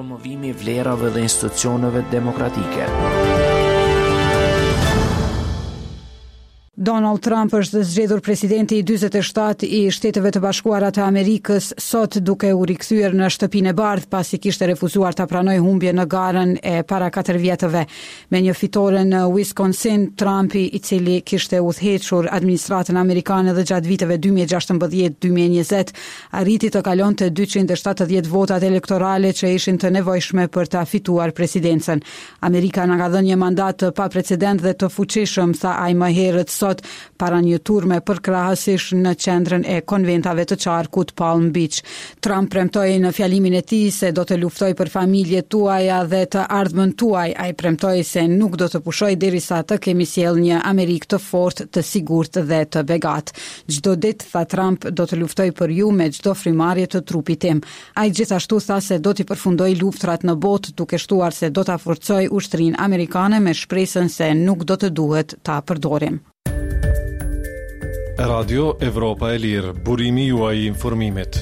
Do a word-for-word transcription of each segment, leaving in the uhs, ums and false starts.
Promovimi i vlerave dhe institucioneve demokratike. Donald Trump është zgjedhur presidenti i dyzet e shtatë i Shteteve të Bashkuara të Amerikës sot duke u rikthyer në shtëpinë e bardhë pasi kishte refuzuar ta pranojë humbje në garën e para katër vjetëve. Me një fitore në Wisconsin, Trumpi, i cili kishte udhëhequr administratën amerikane edhe gjatë viteve dy mijë e gjashtëmbëdhjetë deri në dy mijë e njëzet, arriti të kalonte dyqind e shtatëdhjetë votat elektorale që ishin të nevojshme për ta fituar presidencën. Amerika na ka dhënë një mandat të paprecedent dhe të fuqishëm, tha ai më herët sot para një turme përkrahësish në qendrën e konventave të qarkut Palm Beach. Trump premtoi në fjalimin e tij se do të luftoj për familjet tuaja dhe të ardhmen tuaj. Ai premtoi se nuk do të pushoj derisa të kemi sjell një Amerikë të fortë, të sigurt dhe të begat. Çdo ditë, tha Trump, do të luftoj për ju me çdo frymarrje të trupit tim. Ai gjithashtu tha se do t'i përfundoj luftrat në botë, duke shtuar se do ta forcoj ushtrinë amerikane me shpresën se nuk do të duhet ta përdorim. Radio Evropa e Lirë, burimi juaj i informimit.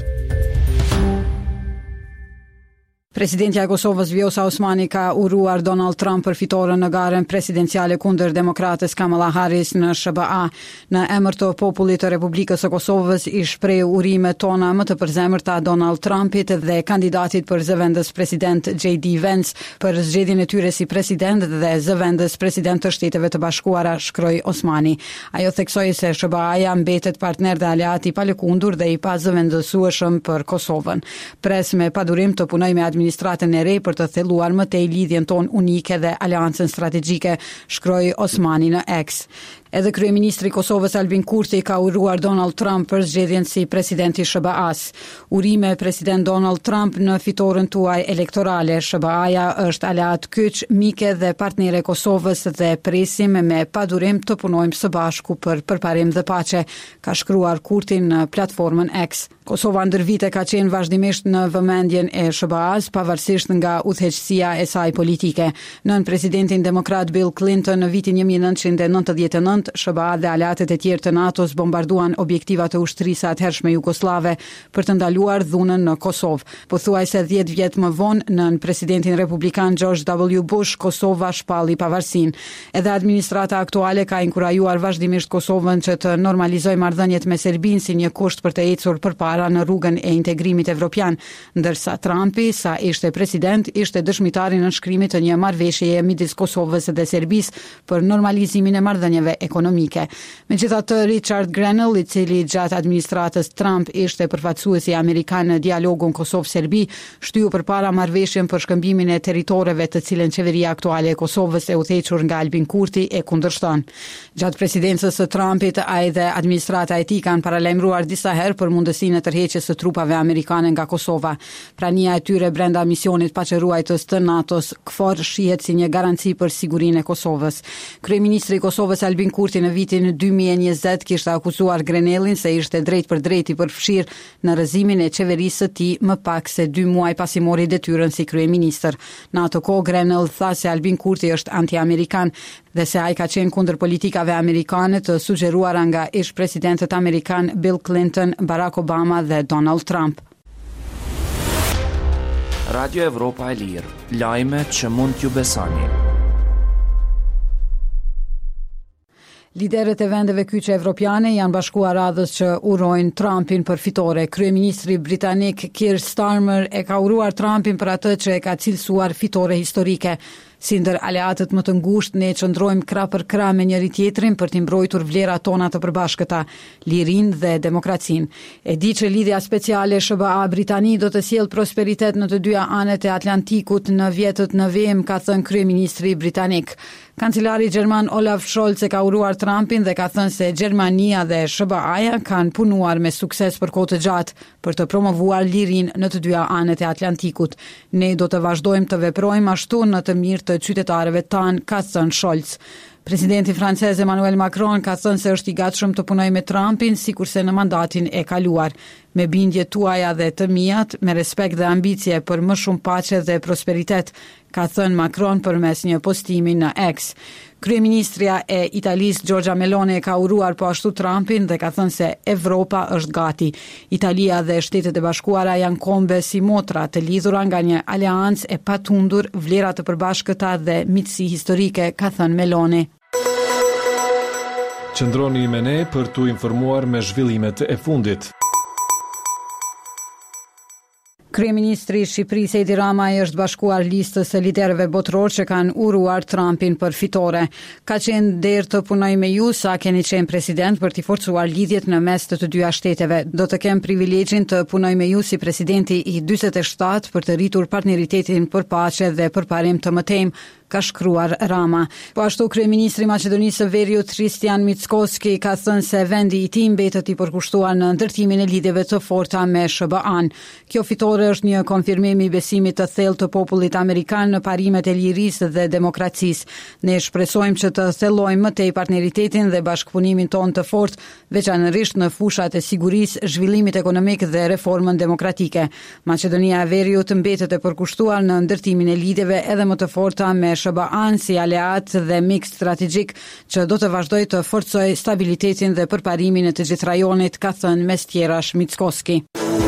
Presidentja e Kosovës Vjosa Osmani ka uruar Donald Trump për fitoren në garën presidenciale kundër demokrates Kamala Harris në S B A. Në emër të popullit të Republikës së Kosovës i shpreh urimet tona më të përzemërta Donald Trumpit dhe kandidatit për zëvendës president J D Vance për zgjedhjen e tyre si president dhe zëvendës president të Shteteve të Bashkuara, shkroi Osmani. Ajo theksoi se S B A-ja mbetet partner dhe aleat i palëkundur dhe i pazëvendësueshëm për Kosovën. Pres me padurim të punoj me administratën e re për të thelluar më tej lidhjen tonë unike dhe aleancën strategjike, shkroi Osmani në X. Edhe kryeministri i Kosovës Albin Kurti ka uruar Donald Trump për zgjedhjen si president i S B A-s. Urime president Donald Trump në fitoren tuaj elektorale. S B A-ja është aleat kyç, mike dhe partnere e Kosovës dhe presim me padurim të punojmë së bashku për përparim dhe paqe, ka shkruar Kurti në platformën X. Kosova ndër vite ka qenë vazhdimisht në vëmendjen e S B A-s, pavarësisht nga udhëheqësia e saj politike. Nën presidentin demokrat Bill Clinton në vitin një mijë e nëntëqind e nëntëdhjetë e nëntë, S B A dhe aleatet e tjerë të NATO-s bombarduan objektiva të ushtrisë së atëhershme jugoslave për të ndaluar dhunën në Kosovë. Pothuajse dhjetë vjet më vonë, nën presidentin republikan George W. Bush, Kosova shpalli pavarësinë. Edhe administrata aktuale ka inkurajuar vazhdimisht Kosovën që të normalizojë marrëdhëniet me Serbinë si një kusht për të ecur përpara në rrugën e integrimit evropian, ndërsa Trumpi, sa ishte president, ishte dëshmitari në nënshkrimit të një marrëveshjeje midis Kosovës dhe Serbisë për normalizimin e marrëdhënieve ekonomike. Megjithatë, Richard Grenell, i cili gjatë administratës Trump ishte përfaqësuesi amerikan në dialogun Kosovë-Serbi, shtyu përpara marrëveshjen për shkëmbimin e territoreve të cilën qeveria aktuale e Kosovës e udhëhequr nga Albin Kurti e kundërshton. Gjatë presidencës së Trumpit, ai dhe administrata e tij kanë paralajmëruar disa herë për mundësinë e tërheqjes së trupave amerikane nga Kosova. Prania e tyre brenda misionit paqëruajtës të NATO-s KFOR shihet si një garanci për sigurinë e Kosovës. Kryeministri i Kosovës Albin Kurti në vitin dy mijë e njëzet kishte akuzuar Grenellin se ishte drejt për drejt i përfshirë në rrëzimin e qeverisë së tij më pak se dy muaj pasi mori detyrën si kryeministër. Në atë kohë Grenell tha se Albin Kurti është anti-amerikan dhe se ai ka qenë kundër politikave amerikane të sugjeruara nga ish presidentët amerikan Bill Clinton, Barack Obama dhe Donald Trump. Radio Evropa e Lirë, lajme që mund t'ju besoni. Liderët e vendeve kyçe evropiane janë bashkuar radhës që urojnë Trumpin për fitore. Kryeministri britanik Keir Starmer e ka uruar Trumpin për atë që e ka cilësuar fitore historike. Si ndër aleatët më të ngushtë, ne qëndrojmë krah për krah me njëri tjetrin për t'i mbrojtur vlerat tona të përbashkëta, lirinë dhe demokracinë. E di që lidhja speciale S B A-Britani do të sjellë prosperitet në të dyja anet e Atlantikut në vjetët në vem, ka thënë kryeministri britanik. Kancelari gjerman Olaf Scholz e ka uruar Trumpin dhe ka thënë se Gjermania dhe S B A-ja kanë punuar me sukses për kohë të gjatë për të promovuar lirinë në të dyja anet e Atlantikut. Ne do të vazhdojmë të veprojmë ashtu në të mirë të qytetarëve tanë, ka thënë Scholz. Presidenti francez Emmanuel Macron ka thënë se është i gatshëm të punojë me Trumpin sikurse në mandatin e kaluar. Me bindje tuaja dhe të mijat, me respekt dhe ambicie për më shumë paqe dhe prosperitet, ka thënë Macron përmes një postimi në X. Kryeministria e Italisë Giorgia Meloni ka uruar po ashtu Trumpin dhe ka thënë se Evropa është gati. Italia dhe Shtetet e Bashkuara janë kombe si motra të lidhura nga një aleancë e patundur, vlera të përbashkëta dhe miqësi historike, ka thënë Meloni. Qëndroni me ne për t'u informuar me zhvillimet e fundit. Kryeministri i Shqipërisë Edi Rama është bashkuar listës së liderëve botëror që kanë uruar Trumpin për fitore. Ka qenë derë të punoj me ju sa keni qenë president për t'i forcuar lidhjet në mes të të dyja shteteve. Do të kem privilegjin të punoj me ju si presidenti i dyzet e shtatë për të rritur partneritetin për paqe dhe për parim të mëtejmë, ka shkruar Rama. Po ashtu kryeministri i Maqedonisë së Veriut Hristijan Mickoski ka thënë se vendi i tij mbetet i përkushtuar në ndërtimin e lidhjeve të forta me S B A-n. Kjo fitore është një konfirmim i besimit të thellë të popullit amerikan në parimet e lirisë dhe demokracisë. Ne shpresojmë që të thellojmë më tej partneritetin dhe bashkëpunimin ton të fortë, veçanërisht në fushat e sigurisë, zhvillimit ekonomik dhe reformën demokratike. Maqedonia e Veriut mbetet e përkushtuar në ndërtimin e lidhjeve edhe më të forta me S B A-n si aleat dhe mik strategjik që do të vazhdoj të forcoj stabilitetin dhe përparimin e të gjithë rajonit, ka thënë mes tjerash Mickoski.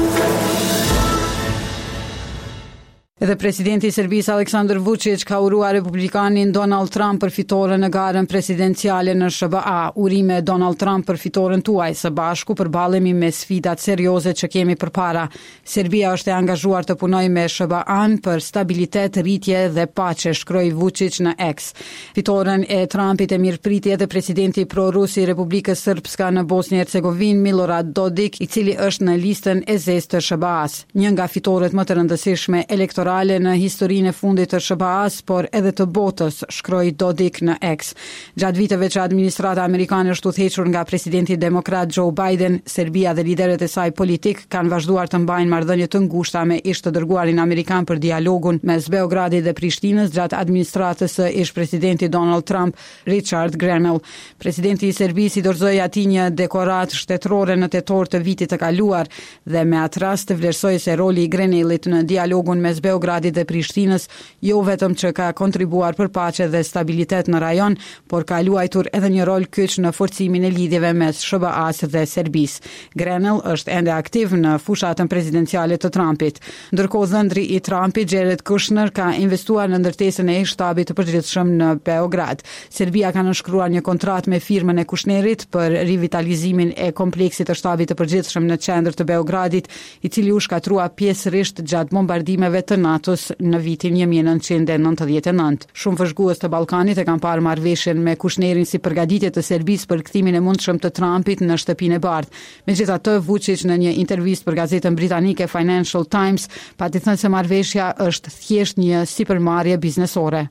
Edhe presidenti i Serbisë Aleksandar Vučić ka uruar republikanin Donald Trump për fitoren në garën presidenciale në S B A. Urime Donald Trump për fitoren tuaj, së bashku përballemi me sfidat serioze që kemi përpara. Serbia është e angazhuar të punojë me S B A-n për stabilitet, rritje dhe paqe, shkroi Vučić në X. Fitoren e Trumpit e mirëpriti edhe presidenti pro-rus i Republikës Srpska në Bosnjë Hercegovinë Milorad Dodik, i cili është në listën e zezë të S B A-s. Një nga fitoret më të rëndësishme elektorale në historinë e fundit të S B A-s, por edhe të botës, shkroi Dodik në X. Gjatë viteve që administrata amerikane është udhëhequr nga presidenti demokrat Joe Biden, Serbia dhe liderët e saj politik kanë vazhduar të mbajnë marrëdhënie të ngushta me ish të dërguarin amerikan për dialogun mes Beogradit dhe Prishtinës gjatë administratës së ish presidenti Donald Trump, Richard Grenell. Presidenti i Serbisë i dorëzoi atij një dekorat shtetërore në tetor të vitit të kaluar dhe me atë rast vlerësoi se roli i Grenellit në dialogun mes Beogradit Beogradit dhe Prishtinës jo vetëm që ka kontribuar për paqe dhe stabilitet në rajon, por ka luajtur edhe një rol kyç në forcimin e lidhjeve mes S B A-s dhe Serbisë. Grenell është ende aktiv në fushatën presidenciale të Trumpit. Ndërkohë dhëndri i Trumpit, Jared Kushner, ka investuar në ndërtesën e shtabit të përgjithshëm në Beograd. Serbia ka nënshkruar një kontratë me firmën e Kushnerit për rivitalizimin e kompleksit të shtabit të përgjithshëm në qendër të Beogradit, i cili u shkatrua pjesërisht gjatë bombardimeve të NATO-s në vitin një mijë e nëntëqind e nëntëdhjetë e nëntë. Shumë vëzhgues të Ballkanit e kanë parë marrëveshjen me Kushnerin si përgatitje të Serbisë për kthimin e mundshëm të Trumpit në shtëpinë e bardhë. Megjithatë, Vučić në një intervistë për gazetën britanike Financial Times pati thënë se marrëveshja është thjesht një sipërmarrje biznesore.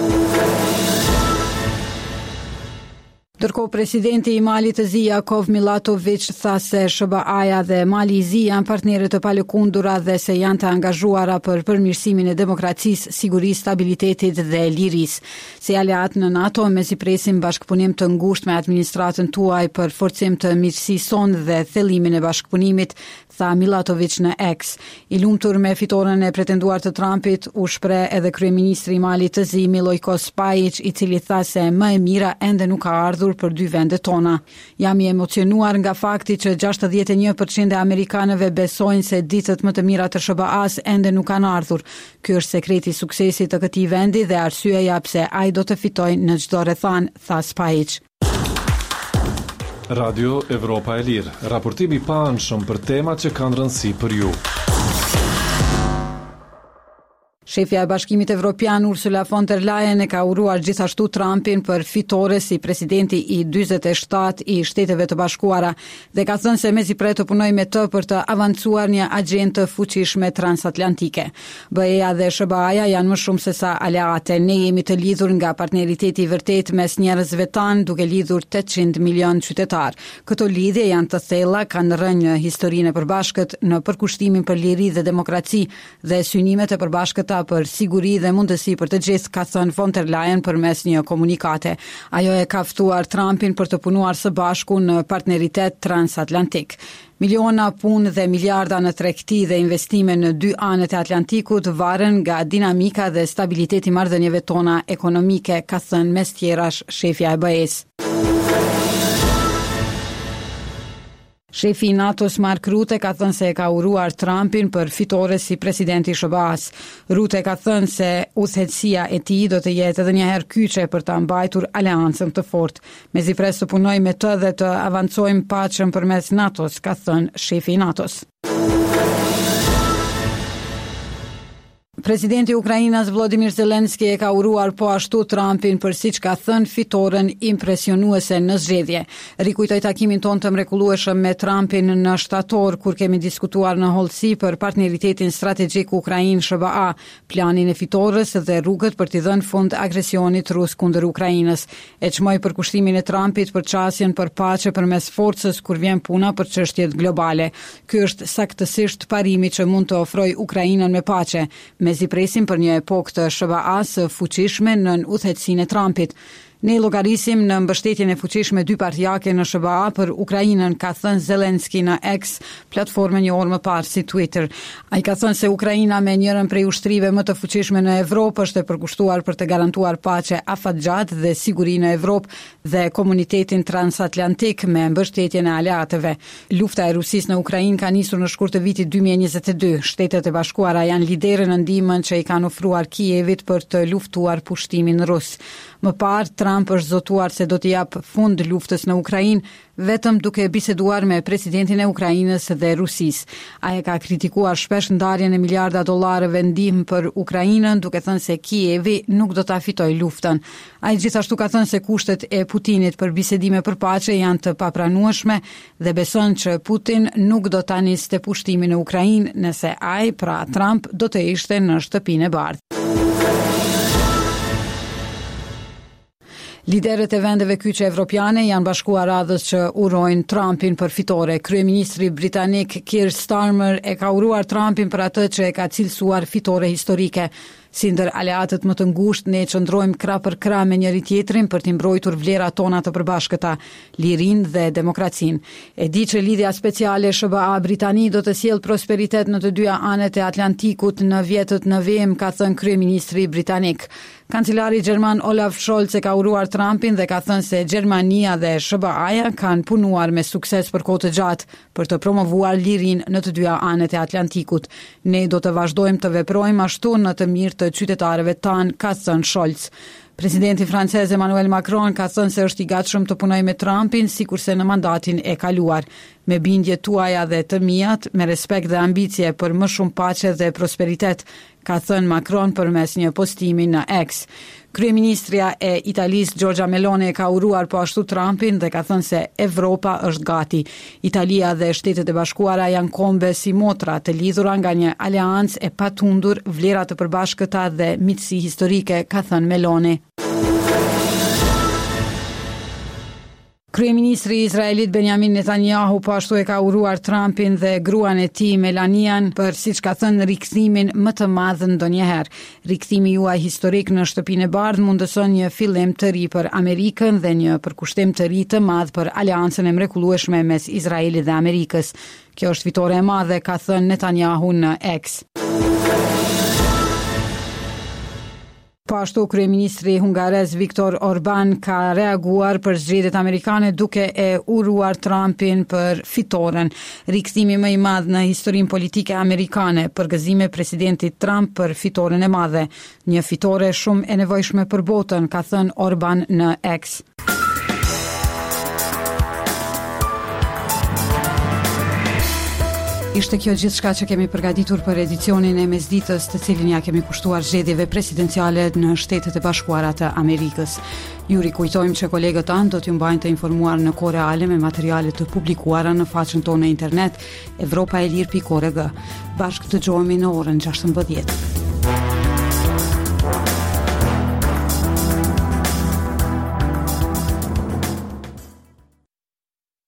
Ndërkohë, presidenti i Malit të zi Jakov Milatović tha se S B A-ja dhe Mali i zi janë partnerë të palëkundura dhe se janë të angazhuara për përmirësimin e demokracisë, sigurisë, stabilitetit dhe lirisë. Si aleat në NATO, mezi presim bashkëpunim të ngushtë me administratën tuaj për forcim të miqësisë sonë dhe thellimin e bashkëpunimit, tha Milatović në X. I lumtur me fitoren e pretenduar të Trumpit, u shpreh edhe kryeministri i Malit të zi Milojko Spajić, i cili tha se më e mira ende nuk ka ardhur për dy vendet tona. Jam i emocionuar nga fakti që gjashtëdhjetë e një përqind e amerikanëve besojnë se ditët më të mira të S B A-s ende nuk kanë ardhur. Ky është sekreti i suksesit të këtij vendi dhe arsyeja pse ai do të fitojë në çdo rrethan, tha Spajić. Radio Evropa e Lirë, raportimi i paanshëm për temat që kanë rëndësi për ju. Shefja e Bashkimit Evropian Ursula von der Leyen e ka uruar gjithashtu Trumpin për fitore si presidenti i dyzet e shtatë i Shteteve të Bashkuara dhe ka thënë se mezi pret të punoj me të për të avancuar një agjendë të fuqishme transatlantike. B E-ja dhe S B A-ja janë më shumë se sa aleate. Ne jemi të lidhur nga partneriteti i vërtet mes njerëzve tanë, duke lidhur tetëqind milion qytetar. Këto lidhje janë të thella, kanë rënë në historinë e përbashkët në përkushtimin për liri dhe demokraci dhe synimet e përbashkëta për siguri dhe mundësi për të gjithë, ka thënë von der Leyen përmes një komunikate. Ajo e ka ftuar Trumpin për të punuar së bashku në partneritet transatlantik. Miliona punë dhe miliarda në tregti dhe investime në dy anët e Atlantikut varen nga dinamika dhe stabiliteti i marrëdhënieve tona ekonomike, ka thënë mes tjerash shefja e B E-s. Shefi i NATO-s Mark Rutte ka thënë se e ka uruar Trumpin për fitore si presidenti i S B A-s. Rutte ka thënë se udhëheqësia e tij do të jetë edhe një herë kyçe për ta mbajtur aleancën të fortë. Mezi pres të punoj me të dhe të avancojmë paqen përmes NATO-s, ka thënë shefi i NATO-s. Presidenti i Ukrainës Volodymyr Zelensky e ka uruar po ashtu Trumpin për siç ka thënë fitoren impresionuese në zgjedhje. Rikujtoi takimin ton të mrekullueshëm me Trumpin në shtator kur kemi diskutuar në hollësi për partneritetin strategjik Ukrainë-S B A, planin e fitores dhe rrugët për t'i dhënë fund agresionit rus kundër Ukrainës. E çmoi përkushtimin e Trumpit për çasjen për paqe përmes forcës kur vjen puna për çështjet globale. Ky është saktësisht parimi që mund të ofrojë Ukrainën me paqe. Mezi presim për një epokë të S B A-s fuqishme në udhëheqësinë e Trumpit. Ne llogarisim në mbështetjen e fuqishme dypartijake në S B A për Ukrainën, ka thënë Zelensky në X, platformën një orë më parë si Twitter. Ai ka thënë se Ukraina me njërin prej ushtrive më të fuqishme në Evropë është e përkushtuar për të garantuar paqe afatgjatë dhe siguri në Evropë dhe komunitetin transatlantik me mbështetjen e aleatëve. Lufta e Rusisë në Ukrainë ka nisur në shkurt të vitit dy mijë e njëzet e dy. Shtetet e Bashkuara janë liderë në ndihmën që i kanë ofruar Kievit për të luftuar pushtimin rus. Më parë, Trump është zotuar se do t'i jap fund luftës në Ukrainë, vetëm duke biseduar me presidentin e Ukrainës dhe Rusisë. Ai ka kritikuar shpesh ndarjen e miliarda dollarëve ndihmë për Ukrainën, duke thënë se Kievi nuk do ta fitojë luftën. Ai gjithashtu ka thënë se kushtet e Putinit për bisedime për paqe janë të papranueshme dhe beson që Putin nuk do ta niste pushtimin në Ukrainë nëse ai, pra Trump, do të ishte në shtëpinë e bardhë. Liderët e vendeve kyçe evropiane janë bashkuar radhës që urojnë Trumpin për fitore. Kryeministri britanik Keir Starmer e ka uruar Trumpin për atë që e ka cilësuar fitore historike. Si ndër aleatët më të ngushtë, ne qëndrojmë krah për krah me njëri tjetrin për t'i mbrojtur vlerat tona të përbashkëta, lirinë dhe demokracinë. E di që lidhja speciale S B A Britani do të sjellë prosperitet në të dyja anët e Atlantikut në vjetët në vem, ka thënë kryeministri britanik. Kancelari gjerman Olaf Scholz e ka uruar Trumpin dhe ka thënë se Gjermania dhe S B A-ja kanë punuar me sukses për kohë të gjatë për të promovuar lirinë në të dyja anët e Atlantikut. Ne do të vazhdojmë të veprojmë ashtu në të mirë të qytetarëve tanë, ka thënë Scholz. Presidenti francez Emmanuel Macron ka thënë se është i gatshëm të punojë me Trumpin sikurse në mandatin e kaluar. Me bindje tuaja dhe të mijat, me respekt dhe ambicie për më shumë paqe dhe prosperitet, ka thënë Macron përmes një postimi në X. Kryeministria e Italisë Giorgia Meloni ka uruar po ashtu Trumpin dhe ka thënë se Evropa është gati. Italia dhe Shtetet e Bashkuara janë kombe si motra të lidhura nga një aleancë e patundur, vlera të përbashkëta dhe miqësi historike, ka thënë Meloni. Kryeministri i Izraelit Benjamin Netanyahu po ashtu e ka uruar Trumpin dhe gruan e tij Melanian për, siç ka thënë, rikthimin më të madh ndonjëherë. Rikthimi juaj historik në shtëpinë e bardhë mundëson një fillim të ri për Amerikën dhe një përkushtim të ri të madh për aleancën e mrekullueshme mes Izraelit dhe Amerikës. Kjo është fitore e madhe, ka thënë Netanyahu në X. Po ashtu, kryeministri hungarez Viktor Orban ka reaguar për zgjedhjet amerikane duke e uruar Trumpin për fitoren. Rikthimi më i madh në historinë politike amerikane, përgëzime presidentit Trump për fitoren e madhe. Një fitore shumë e nevojshme për botën, ka thënë Orban në X. Ishte kjo gjithçka që kemi përgatitur për edicionin e mesditës, të cilin ja kemi kushtuar zgjedhjeve presidenciale në Shtetet e Bashkuara të Amerikës. Ju rikujtojmë që kolegët tanë do t'ju mbajnë të informuar në kohë reale me materiale të publikuara në faqen tonë në internet evropa e lirë pikë org. Bashkë dëgjohemi në orën gjashtëmbëdhjetë.